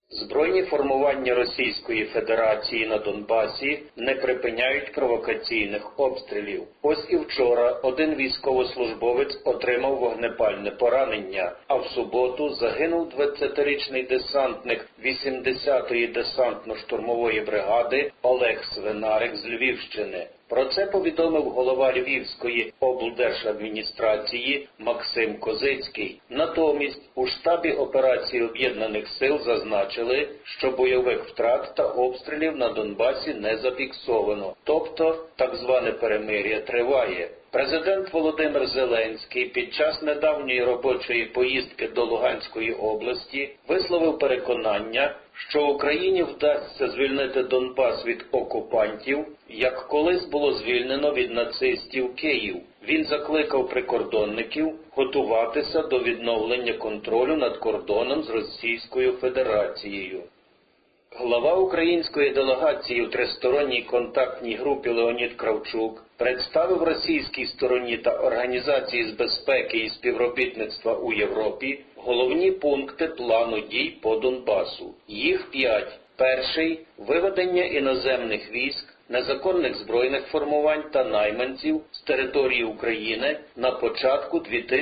Збройні формування Російської Федерації на Донбасі не припиняють провокаційних обстрілів. Ось і вчора один військовослужбовець отримав вогнепальне поранення, а в суботу загинув 20-річний десантник 80-ї десантно-штурмової бригади Олег Свинарик з Львівщини. Про це повідомив голова Львівської облдержадміністрації Максим Козицький. Натомість у штабі операції Об'єднаних сил зазначили, що бойових втрат та обстрілів на Донбасі не зафіксовано, тобто так зване перемир'я триває. Президент Володимир Зеленський під час недавньої робочої поїздки до Луганської області висловив переконання, що Україні вдасться звільнити Донбас від окупантів, як колись було звільнено від нацистів Київ. Він закликав прикордонників готуватися до відновлення контролю над кордоном з Російською Федерацією. Глава української делегації у тристоронній контактній групі Леонід Кравчук представив російській стороні та Організації з безпеки і співробітництва у Європі головні пункти плану дій по Донбасу. Їх 5. Перший – виведення іноземних військ, незаконних збройних формувань та найманців з території України на початку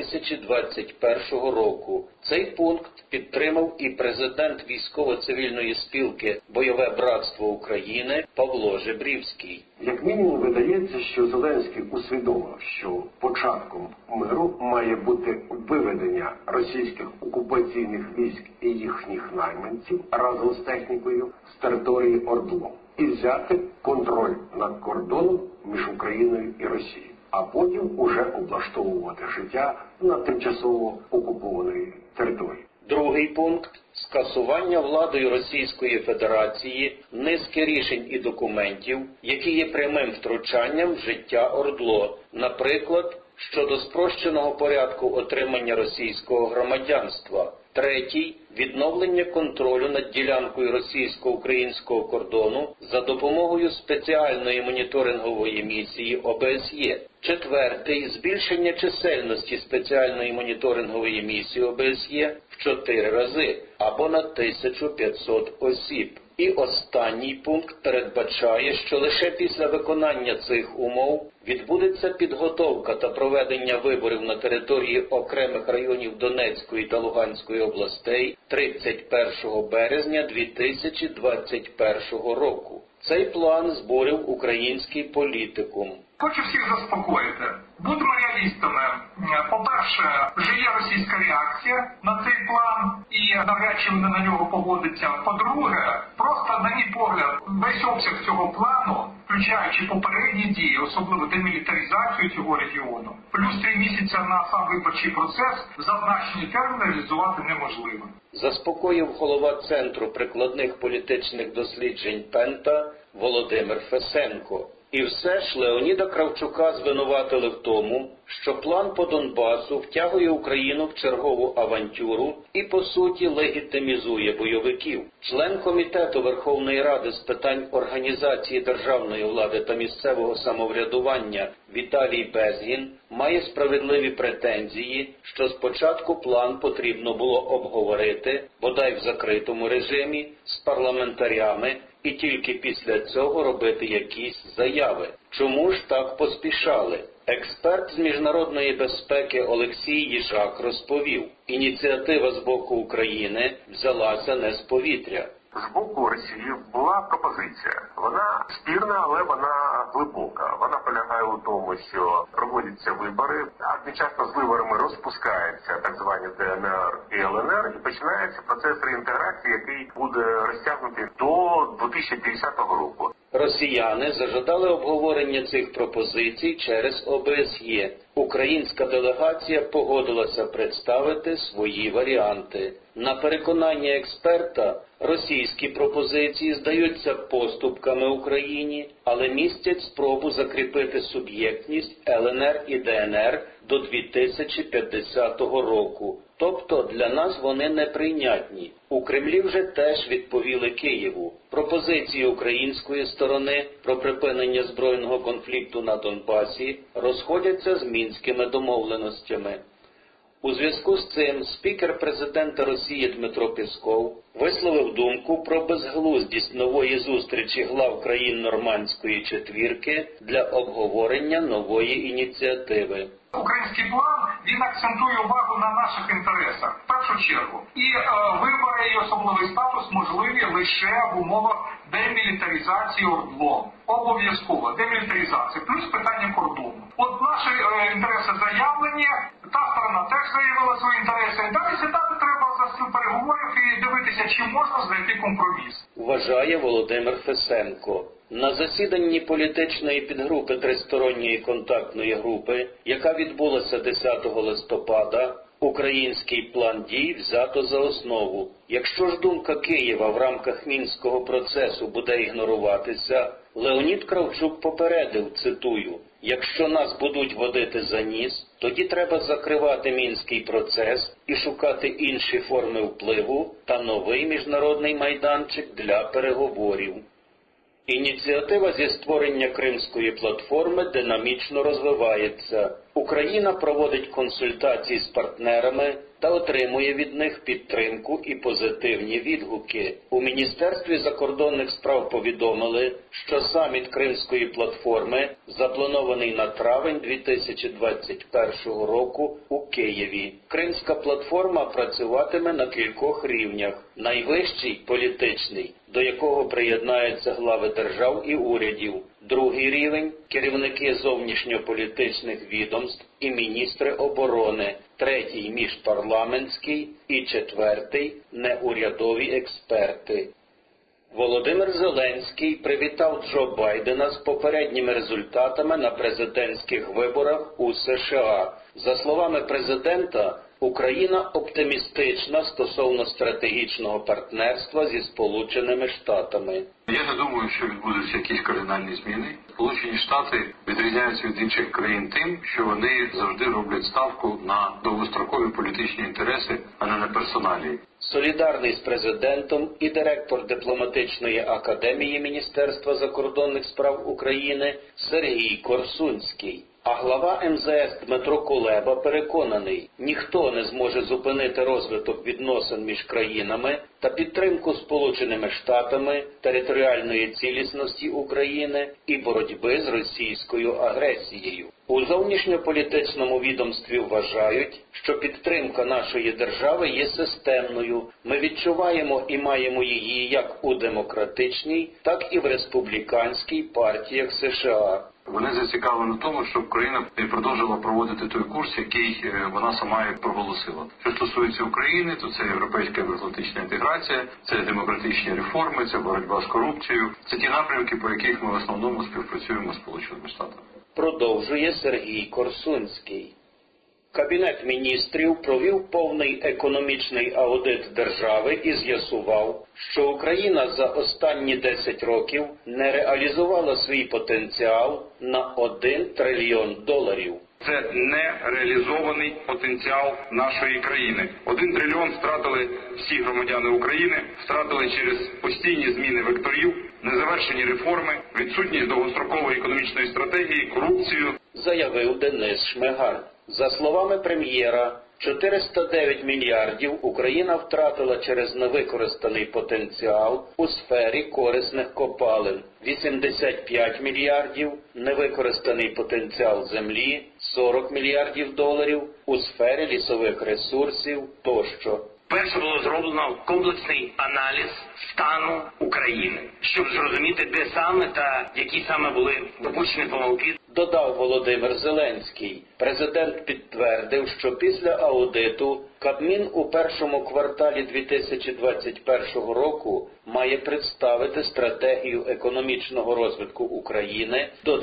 2021 року. Цей пункт підтримав і президент військово-цивільної спілки «Бойове братство України» Павло Жебрівський. Як мінімум видається, що Зеленський усвідомив, що початком миру має бути виведення російських окупаційних військ і їхніх найманців разом з технікою з території ОРДЛО і взяти контроль над кордоном між Україною і Росією, а потім уже облаштовувати життя на тимчасово окупованій території. Другий пункт – скасування владою Російської Федерації низки рішень і документів, які є прямим втручанням в життя ОРДЛО, наприклад, щодо спрощеного порядку отримання російського громадянства. Третій – відновлення контролю над ділянкою російсько-українського кордону за допомогою спеціальної моніторингової місії ОБСЄ. Четвертий – збільшення чисельності спеціальної моніторингової місії ОБСЄ в 4 рази або на 1500 осіб. І останній пункт передбачає, що лише після виконання цих умов відбудеться підготовка та проведення виборів на території окремих районів Донецької та Луганської областей 31 березня 2021 року. Цей план збурив український політикум. Хочу всіх заспокоїти. Будемо реалістами. По-перше, вже є російська реакція на цей план і навряд чи вони на нього погодяться. По-друге, просто, на мій погляд, весь обсяг цього плану, включаючи попередні дії, особливо демілітаризацію цього регіону, плюс 3 місяці на сам виборчий процес, зазначені терміни реалізувати неможливо. Заспокоїв голова Центру прикладних політичних досліджень «Пента» Володимир Фесенко. І все ж Леоніда Кравчука звинуватили в тому, що план по Донбасу втягує Україну в чергову авантюру і, по суті, легітимізує бойовиків. Член Комітету Верховної Ради з питань організації державної влади та місцевого самоврядування Віталій Безгін має справедливі претензії, що спочатку план потрібно було обговорити, бодай в закритому режимі, з парламентарями, і тільки після цього робити якісь заяви. Чому ж так поспішали? Експерт з міжнародної безпеки Олексій Їжак розповів, ініціатива з боку України взялася не з повітря. З боку Росії була пропозиція. Вона спірна, але вона глибока. Вона полягає у тому, що проводяться вибори, а одночасно з виборами розпускаються так звані ДНР і ЛНР, і починається процес реінтеграції, який буде розтягнутий до 2050 року. Росіяни зажадали обговорення цих пропозицій через ОБСЄ. Українська делегація погодилася представити свої варіанти. На переконання експерта, російські пропозиції здаються поступками Україні, але містять спробу закріпити суб'єктність ЛНР і ДНР до 2050 року. Тобто для нас вони неприйнятні. У Кремлі вже теж відповіли Києву. Пропозиції української сторони про припинення збройного конфлікту на Донбасі розходяться з мінськими домовленостями. У зв'язку з цим спікер президента Росії Дмитро Пєсков висловив думку про безглуздість нової зустрічі глав країн Нормандської четвірки для обговорення нової ініціативи. Український план, він акцентує увагу на наших інтересах, в першу чергу. І вибори і особливий статус можливі лише в умовах демілітаризації ОРДЛО. Обов'язково демілітаризація, плюс питання кордону. От наші інтереси заявлені, та сторона теж заявила свої інтереси. І далі сідати треба за стіл переговорів і дивитися, чи можна знайти компроміс. Вважає Володимир Фесенко. На засіданні політичної підгрупи Тристоронньої контактної групи, яка відбулася 10 листопада, український план дій взято за основу. Якщо ж думка Києва в рамках Мінського процесу буде ігноруватися, Леонід Кравчук попередив, цитую, «Якщо нас будуть водити за ніс, тоді треба закривати Мінський процес і шукати інші форми впливу та новий міжнародний майданчик для переговорів». Ініціатива зі створення Кримської платформи динамічно розвивається. Україна проводить консультації з партнерами та отримує від них підтримку і позитивні відгуки. У Міністерстві закордонних справ повідомили, що саміт Кримської платформи запланований на травень 2021 року у Києві. Кримська платформа працюватиме на кількох рівнях. Найвищий – політичний, до якого приєднаються глави держав і урядів. Другий рівень – керівники зовнішньополітичних відомств і міністри оборони. Третій – міжпарламентський і четвертий – неурядові експерти. Володимир Зеленський привітав Джо Байдена з попередніми результатами на президентських виборах у США. За словами президента, Україна оптимістична стосовно стратегічного партнерства зі Сполученими Штатами. Я не думаю, що відбудуться якісь кардинальні зміни. Сполучені Штати відрізняються від інших країн тим, що вони завжди роблять ставку на довгострокові політичні інтереси, а не на персоналі. Солідарний з президентом і директор дипломатичної академії Міністерства закордонних справ України Сергій Корсунський. А глава МЗС Дмитро Кулеба переконаний, ніхто не зможе зупинити розвиток відносин між країнами та підтримку Сполученими Штатами, територіальної цілісності України і боротьби з російською агресією. У зовнішньополітичному відомстві вважають, що підтримка нашої держави є системною. Ми відчуваємо і маємо її як у демократичній, так і в республіканській партіях США. Вони зацікавлені в тому, щоб Україна продовжила проводити той курс, який вона сама як проголосила. Що стосується України, то це європейська євроатлантична інтеграція, це демократичні реформи, це боротьба з корупцією. Це ті напрямки, по яких ми в основному співпрацюємо з Сполученими Штатами. Продовжує Сергій Корсунський. Кабінет міністрів провів повний економічний аудит держави і з'ясував, що Україна за останні 10 років не реалізувала свій потенціал на $1 трильйон. Це нереалізований потенціал нашої країни. 1 трильйон втратили всі громадяни України, втратили через постійні зміни векторів, незавершені реформи, відсутність довгострокової економічної стратегії, корупцію, заявив Денис Шмигаль. За словами прем'єра, 409 мільярдів Україна втратила через невикористаний потенціал у сфері корисних копалин, 85 мільярдів – невикористаний потенціал землі, 40 мільярдів доларів у сфері лісових ресурсів тощо. Перше було зроблено комплексний аналіз стану України, щоб зрозуміти, де саме та які саме були допущені помилки. Додав Володимир Зеленський. Президент підтвердив, що після аудиту Кабмін у першому кварталі 2021 року має представити стратегію економічного розвитку України до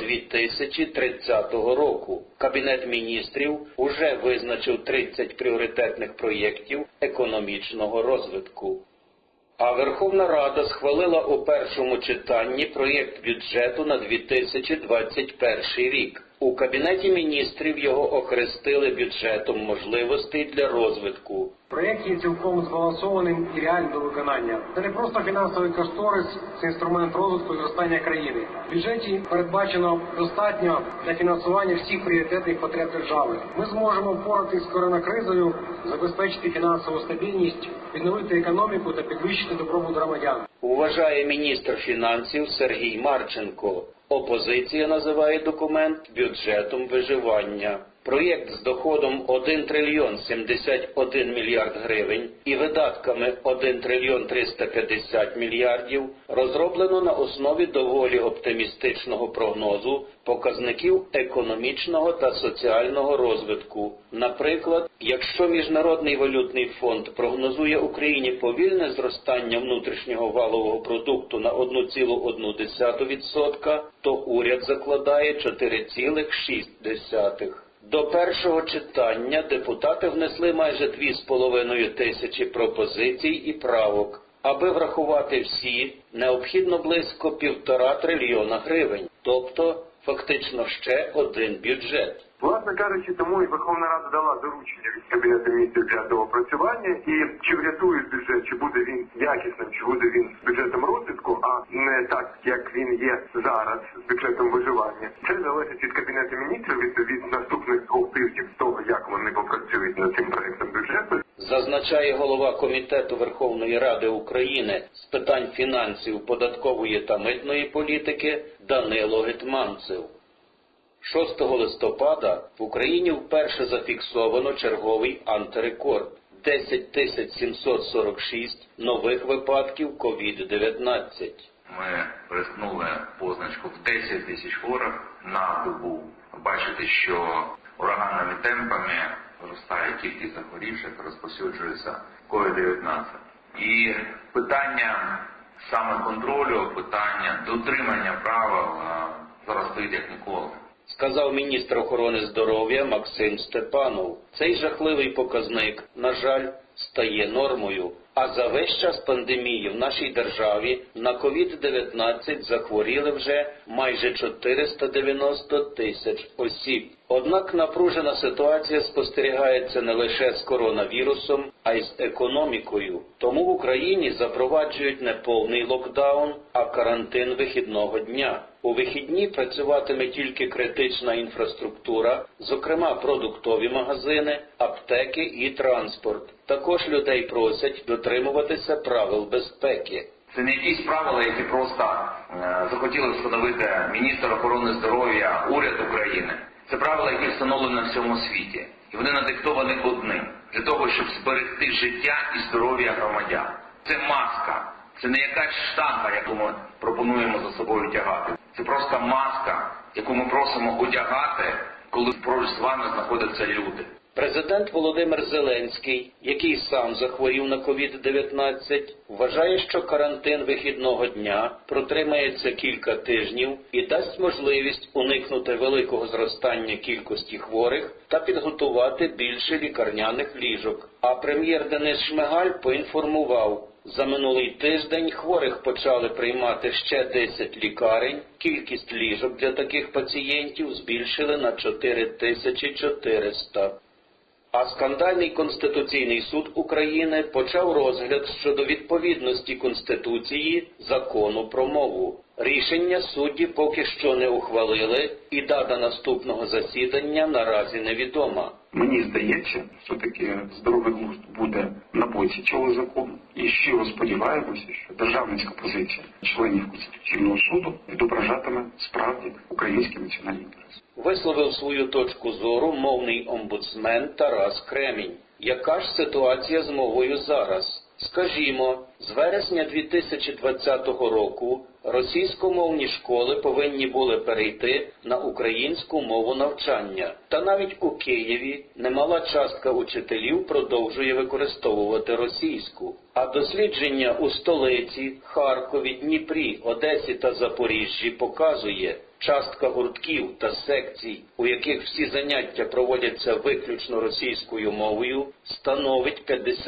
2030 року. Кабінет міністрів уже визначив 30 пріоритетних проєктів економічного розвитку. А Верховна Рада схвалила у першому читанні проєкт бюджету на 2021 рік. У Кабінеті міністрів його охрестили бюджетом можливостей для розвитку. Проєкт є цілком збалансованим і реальним до виконання. Це не просто фінансовий кошторис, це інструмент розвитку і зростання країни. В бюджеті передбачено достатньо для фінансування всіх пріоритетних потреб держави. Ми зможемо впоратися з коронакризою, забезпечити фінансову стабільність, відновити економіку та підвищити добробут громадян. Вважає міністр фінансів Сергій Марченко. Опозиція називає документ бюджетом виживання. Проєкт з доходом 1 трильйон 71 мільярд гривень і видатками 1 трильйон 350 мільярдів розроблено на основі доволі оптимістичного прогнозу показників економічного та соціального розвитку. Наприклад, якщо Міжнародний валютний фонд прогнозує Україні повільне зростання внутрішнього валового продукту на 1,1%, то уряд закладає 4,6%. До першого читання депутати внесли майже 2,5 тисячі пропозицій і правок. Аби врахувати всі, необхідно близько 1,5 трильйона гривень, тобто фактично ще один бюджет. Власне кажучи, тому і Верховна Рада дала доручення від Кабінету міністрів для доопрацювання, і чи врятує бюджет, чи буде він якісним, чи буде він з бюджетом розвитку, а не так, як він є зараз, з бюджетом виживання. Це залежить від Кабінету міністрів, від наступних 2 тижнів, з того, як вони попрацюють над цим проектом бюджету. Зазначає голова Комітету Верховної Ради України з питань фінансів, податкової та митної політики Данило Гетманцев. 6 листопада в Україні вперше зафіксовано черговий антирекорд – 10 746 нових випадків COVID-19. Ми переткнули позначку в 10 тисяч хворих на добу. Бачите, що ураганними темпами зростає кількість захворівших, розповсюджується COVID-19. І питання саме контролю, питання дотримання правил зараз стоїть як ніколи. Сказав міністр охорони здоров'я Максим Степанов. Цей жахливий показник, на жаль, стає нормою. А за весь час пандемії в нашій державі на COVID-19 захворіли вже майже 490 тисяч осіб. Однак напружена ситуація спостерігається не лише з коронавірусом, а й з економікою. Тому в Україні запроваджують не повний локдаун, а карантин вихідного дня. У вихідні працюватиме тільки критична інфраструктура, зокрема продуктові магазини, аптеки і транспорт. Також людей просять дотримуватися правил безпеки. Це не якісь правила, які просто захотіли встановити міністр охорони здоров'я, уряд України. Це правила, які встановлені в всьому світі. І вони надиктовані одним – для того, щоб зберегти життя і здоров'я громадян. Це маска. Це не якась штанга, яку ми пропонуємо за собою тягати. Це просто маска, яку ми просимо одягати, коли поруч з вами знаходяться люди. Президент Володимир Зеленський, який сам захворів на COVID-19, вважає, що карантин вихідного дня протримається кілька тижнів і дасть можливість уникнути великого зростання кількості хворих та підготувати більше лікарняних ліжок. А прем'єр Денис Шмигаль поінформував, за минулий тиждень хворих почали приймати ще 10 лікарень, кількість ліжок для таких пацієнтів збільшили на 4400. А скандальний Конституційний суд України почав розгляд щодо відповідності Конституції закону про мову. Рішення судді поки що не ухвалили, і дата наступного засідання наразі невідома. Мені здається, все-таки здоровий глузд буде на боці цього закону. І щиро сподіваємося, що державницька позиція членів Конституційного суду відображатиме справді українські національні інтереси. Висловив свою точку зору мовний омбудсмен Тарас Кремінь. Яка ж ситуація з мовою зараз? Скажімо, з вересня 2020 року російськомовні школи повинні були перейти на українську мову навчання. Та навіть у Києві немала частка учителів продовжує використовувати російську. А дослідження у столиці, Харкові, Дніпрі, Одесі та Запоріжжі показує, частка гуртків та секцій, у яких всі заняття проводяться виключно російською мовою, становить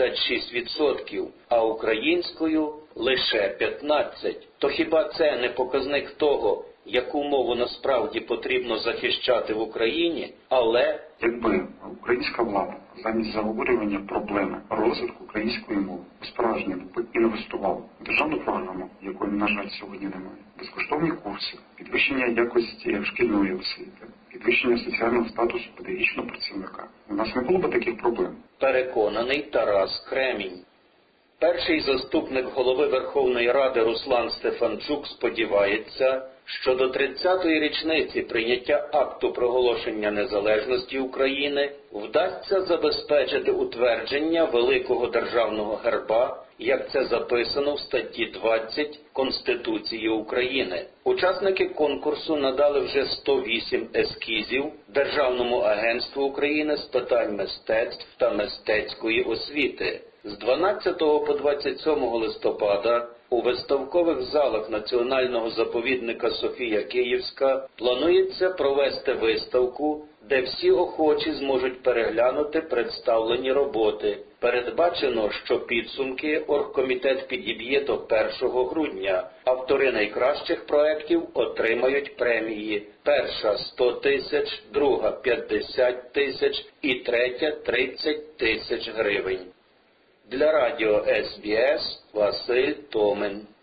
56%, а українською – лише 15%. То хіба це не показник того, яку мову насправді потрібно захищати в Україні, але якби українська влада замість заговорювання проблеми розвитку української мови справжньо інвестувала в державну програму, якої, на жаль, сьогодні немає, безкоштовні курси, підвищення якості шкільної освіти, підвищення соціального статусу педагогічного працівника, у нас не було б таких проблем. переконаний Тарас Кремінь. Перший заступник голови Верховної Ради Руслан Стефанчук сподівається, що до 30-ї річниці прийняття акту проголошення незалежності України вдасться забезпечити утвердження великого державного герба, як це записано в статті 20 Конституції України. Учасники конкурсу надали вже 108 ескізів Державному агентству України з питань мистецтв та мистецької освіти. З 12 по 27 листопада у виставкових залах Національного заповідника Софія Київська планується провести виставку, де всі охочі зможуть переглянути представлені роботи. Передбачено, що підсумки оргкомітет підіб'є до 1 грудня. Автори найкращих проєктів отримають премії. Перша – 100 тисяч, друга – 50 тисяч і третя – 30 тисяч гривень. Для радіо СБС Василь Томин.